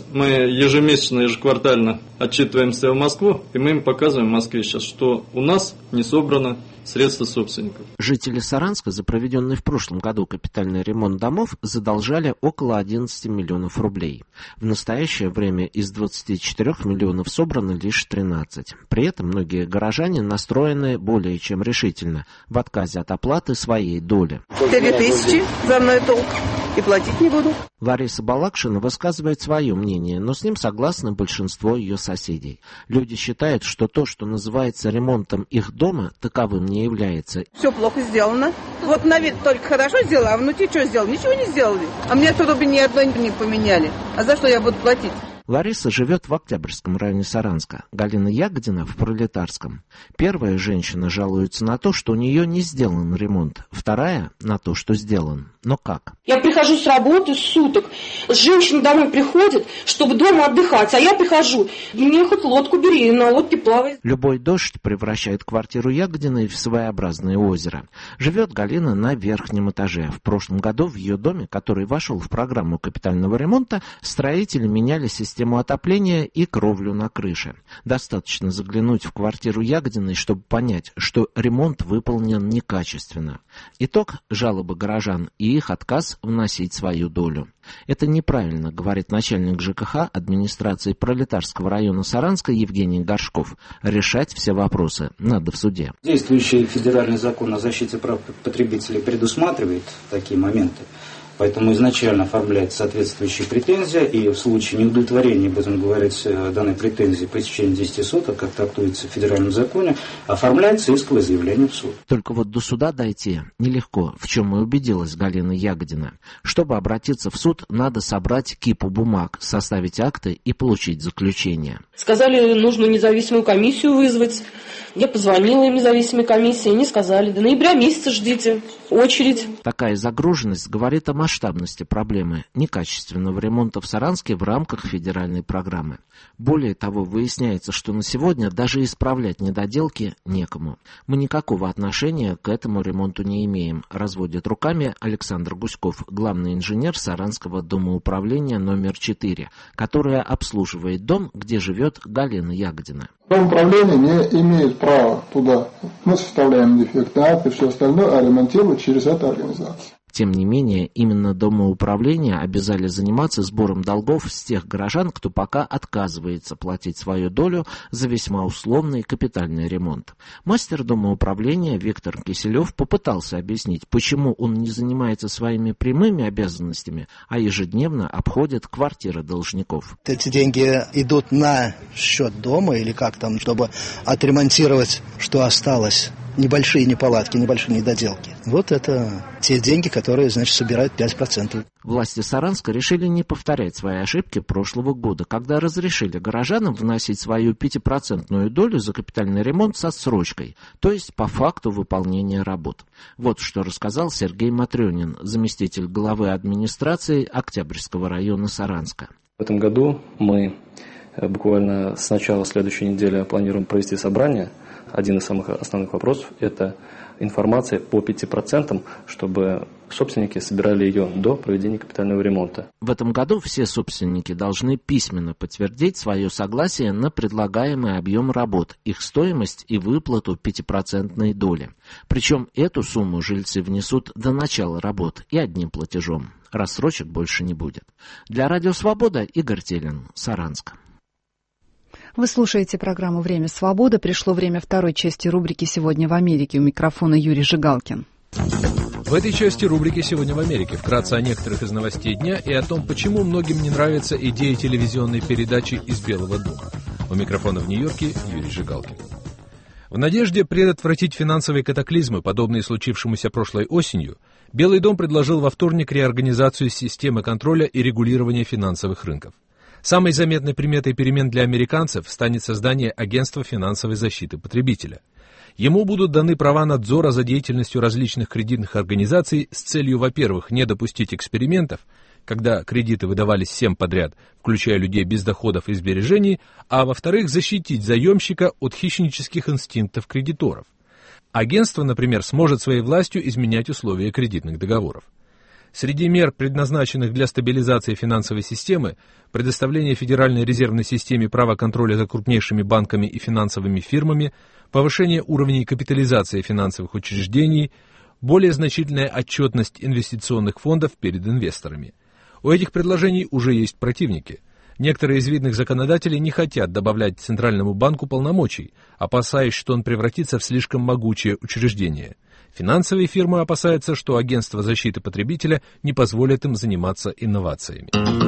мы ежемесячно, ежеквартально отчитываемся в Москву, и мы им показываем в Москве сейчас, что у нас не собрано средства собственников. Жители Саранска за проведенный в прошлом году капитальный ремонт домов задолжали около одиннадцати миллионов рублей. В настоящее время из двадцати четырёх миллионов собрано лишь тринадцать. При этом многие горожане настроены более чем решительно в отказе от оплаты своей доли. Четыре тысячи за мной долг. И платить не буду. Лариса Балакшина высказывает свое мнение, но с ним согласно большинство ее соседей. Люди считают, что то, что называется ремонтом их дома, таковым не является. Все плохо сделано. Вот на вид только хорошо сделано, а внутри что сделали? Ничего не сделали. А мне трубы ни одной не поменяли. А за что я буду платить? Лариса живет в Октябрьском районе Саранска, Галина Ягодина в Пролетарском. Первая женщина жалуется на то, что у нее не сделан ремонт, вторая на то, что сделан. Но как? Я прихожу с работы, с суток, женщина домой приходит, чтобы дома отдыхать, а я прихожу, мне хоть лодку бери, на лодке плавай. Любой дождь превращает квартиру Ягодиной в своеобразное озеро. Живет Галина на верхнем этаже. В прошлом году в ее доме, который вошел в программу капитального ремонта, строители меняли систему систему отопления и кровлю на крыше. Достаточно заглянуть в квартиру Ягодиной, чтобы понять, что ремонт выполнен некачественно. Итог – жалобы горожан и их отказ вносить свою долю. Это неправильно, говорит начальник ЖКХ администрации Пролетарского района Саранска Евгений Горшков. Решать все вопросы надо в суде. Действующий федеральный закон о защите прав потребителей предусматривает такие моменты. Поэтому изначально оформляется соответствующая претензия, и в случае неудовлетворения, будем говорить, данной претензии по истечении десяти суток, как трактуется в федеральном законе, оформляется исковое заявление в суд. Только вот до суда дойти нелегко, в чем и убедилась Галина Ягодина. Чтобы обратиться в суд, надо собрать кипу бумаг, составить акты и получить заключение. Сказали, нужно независимую комиссию вызвать. Я позвонила им, независимой комиссии, они сказали, до ноября месяца ждите, очередь. Такая загруженность говорит о масштабности проблемы некачественного ремонта в Саранске в рамках федеральной программы. Более того, выясняется, что на сегодня даже исправлять недоделки некому. Мы никакого отношения к этому ремонту не имеем, разводит руками Александр Гуськов, главный инженер Саранского домоуправления номер четыре, которое обслуживает дом, где живет Галина Ягодина. Домоуправление не имеет права туда. Мы составляем дефектный акт и все остальное, а ремонтируем через эту организацию. Тем не менее, именно домоуправление обязали заниматься сбором долгов с тех горожан, кто пока отказывается платить свою долю за весьма условный капитальный ремонт. Мастер домоуправления Виктор Киселев попытался объяснить, почему он не занимается своими прямыми обязанностями, а ежедневно обходит квартиры должников. Эти деньги идут на счет дома или как там, чтобы отремонтировать, что осталось. Небольшие неполадки, небольшие недоделки. Вот это те деньги, которые, значит, собирают пять процентов. Власти Саранска решили не повторять свои ошибки прошлого года, когда разрешили горожанам вносить свою пятипроцентную долю за капитальный ремонт с отсрочкой, то есть по факту выполнения работ. Вот что рассказал Сергей Матрёнин, заместитель главы администрации Октябрьского района Саранска. В этом году мы буквально с начала следующей недели планируем провести собрание. Один из самых основных вопросов – это информация по пяти процентам, чтобы собственники собирали ее до проведения капитального ремонта. В этом году все собственники должны письменно подтвердить свое согласие на предлагаемый объем работ, их стоимость и выплату пятипроцентной доли. Причем эту сумму жильцы внесут до начала работ и одним платежом. Рассрочек больше не будет. Для Радио Свобода Игорь Телин, Саранск. Вы слушаете программу «Время свободы». Пришло время второй части рубрики «Сегодня в Америке». У микрофона Юрий Жигалкин. В этой части рубрики «Сегодня в Америке» вкратце о некоторых из новостей дня и о том, почему многим не нравится идея телевизионной передачи из Белого дома. У микрофона в Нью-Йорке Юрий Жигалкин. В надежде предотвратить финансовые катаклизмы, подобные случившемуся прошлой осенью, Белый дом предложил во вторник реорганизацию системы контроля и регулирования финансовых рынков. Самой заметной приметой перемен для американцев станет создание Агентства финансовой защиты потребителя. Ему будут даны права надзора за деятельностью различных кредитных организаций с целью, во-первых, не допустить экспериментов, когда кредиты выдавались всем подряд, включая людей без доходов и сбережений, а во-вторых, защитить заемщика от хищнических инстинктов кредиторов. Агентство, например, сможет своей властью изменять условия кредитных договоров. Среди мер, предназначенных для стабилизации финансовой системы, предоставление Федеральной резервной системе права контроля за крупнейшими банками и финансовыми фирмами, повышение уровней капитализации финансовых учреждений, более значительная отчетность инвестиционных фондов перед инвесторами. У этих предложений уже есть противники. Некоторые из видных законодателей не хотят добавлять Центральному банку полномочий, опасаясь, что он превратится в слишком могучее учреждение. Финансовые фирмы опасаются, что агентство защиты потребителя не позволит им заниматься инновациями.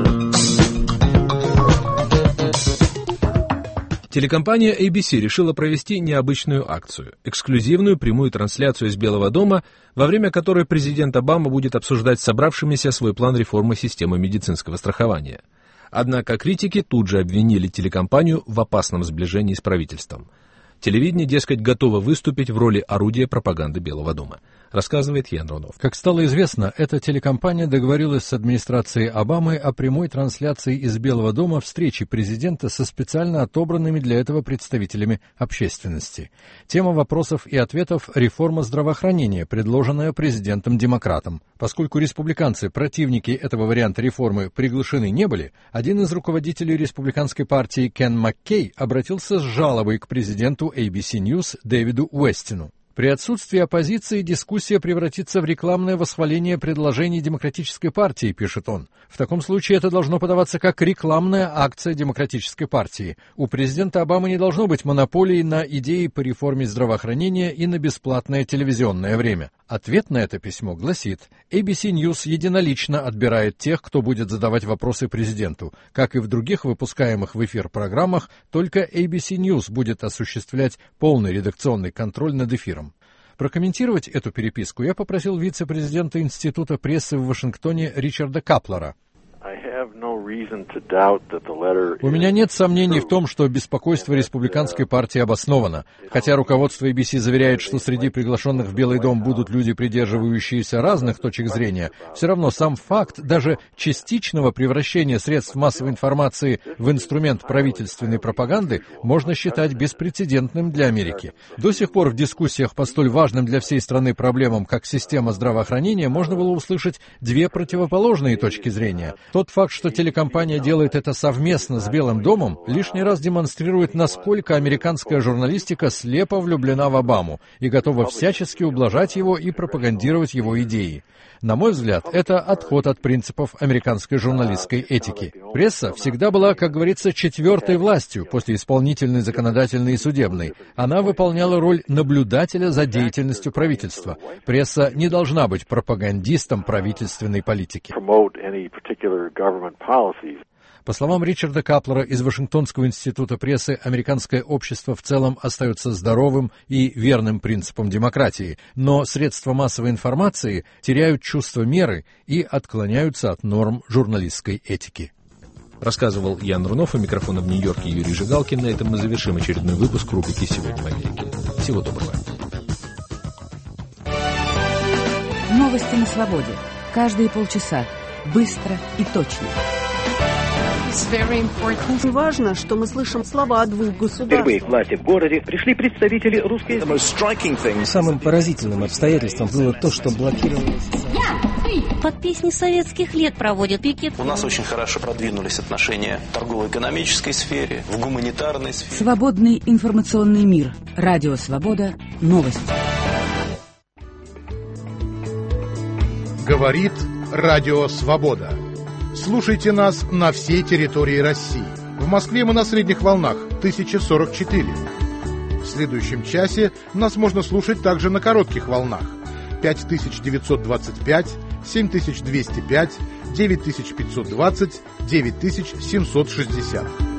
Телекомпания эй би си решила провести необычную акцию – эксклюзивную прямую трансляцию из Белого дома, во время которой президент Обама будет обсуждать с собравшимися свой план реформы системы медицинского страхования. Однако критики тут же обвинили телекомпанию в опасном сближении с правительством. Телевидение, дескать, готово выступить в роли орудия пропаганды Белого дома, рассказывает Ян Рунов. Как стало известно, эта телекомпания договорилась с администрацией Обамы о прямой трансляции из Белого дома встречи президента со специально отобранными для этого представителями общественности. Тема вопросов и ответов – реформа здравоохранения, предложенная президентом-демократом. Поскольку республиканцы, противники этого варианта реформы, приглашены не были, один из руководителей республиканской партии Кен Маккей обратился с жалобой к президенту эй би си News Дэвиду Уэстину. При отсутствии оппозиции дискуссия превратится в рекламное восхваление предложений Демократической партии, пишет он. В таком случае это должно подаваться как рекламная акция Демократической партии. У президента Обамы не должно быть монополии на идеи по реформе здравоохранения и на бесплатное телевизионное время. Ответ на это письмо гласит: эй би си News единолично отбирает тех, кто будет задавать вопросы президенту. Как и в других выпускаемых в эфир программах, только эй би си News будет осуществлять полный редакционный контроль над эфиром. Прокомментировать эту переписку я попросил вице-президента Института прессы в Вашингтоне Ричарда Каплера. У меня нет сомнений в том, что беспокойство республиканской партии обосновано. Хотя руководство эй би си заверяет, что среди приглашенных в Белый дом будут люди, придерживающиеся разных точек зрения, все равно сам факт даже частичного превращения средств массовой информации в инструмент правительственной пропаганды можно считать беспрецедентным для Америки. До сих пор в дискуссиях по столь важным для всей страны проблемам, как система здравоохранения, можно было услышать две противоположные точки зрения. Тот факт, что телекомпания делает это совместно с Белым домом, лишний раз демонстрирует, насколько американская журналистика слепо влюблена в Обаму и готова всячески ублажать его и пропагандировать его идеи. На мой взгляд, это отход от принципов американской журналистской этики. Пресса всегда была, как говорится, четвертой властью после исполнительной, законодательной и судебной. Она выполняла роль наблюдателя за деятельностью правительства. Пресса не должна быть пропагандистом правительственной политики. По словам Ричарда Каплера из Вашингтонского института прессы, американское общество в целом остается здоровым и верным принципам демократии, но средства массовой информации теряют чувство меры и отклоняются от норм журналистской этики. Рассказывал Ян Рунов, у микрофона в Нью-Йорке Юрий Жигалкин. На этом мы завершим очередной выпуск рубрики «Сегодня в Америке». Всего доброго. Новости на свободе. Каждые полчаса. Быстро и точно. Очень важно, что мы слышим слова о двух государствах. Впервые к власти в городе пришли представители русской... Самым поразительным обстоятельством было то, что блокировали... Под песни советских лет проводят пикет. У нас очень хорошо продвинулись отношения в торгово-экономической сфере, в гуманитарной сфере. Свободный информационный мир. Радио Свобода. Новости. Говорит Радио Свобода. Слушайте нас на всей территории России. В Москве мы на средних волнах тысяча сорок четыре. В следующем часе нас можно слушать также на коротких волнах пять тысяч девятьсот двадцать пять, семь тысяч двести пять, девять тысяч пятьсот двадцать, девять тысяч семьсот шестьдесят.